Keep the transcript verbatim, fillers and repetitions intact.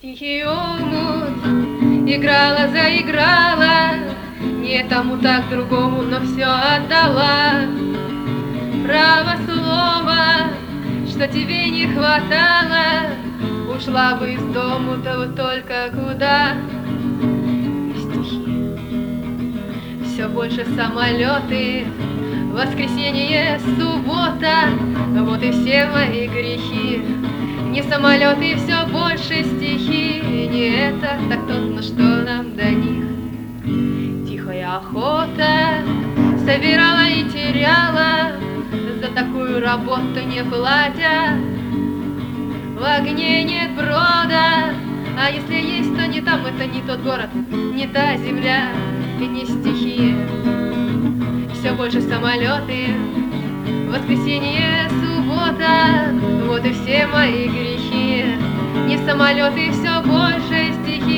Тихий омут играла, заиграла, не тому, так другому, но все отдала. Право слово, что тебе не хватало, ушла бы из дому, да вот только куда. И стихи, все больше самолеты, воскресенье, суббота, вот и все мои грехи. Не самолеты, все больше стихи, не это, так то, но что нам до них? Тихая охота собирала и теряла, за такую работу не платят. В огне нет брода, а если есть, то не там, это не тот город, не та земля и не стихи. Все больше самолеты, воскресенье, суббота, вот и все мои грехи. Не самолеты, все больше стихи.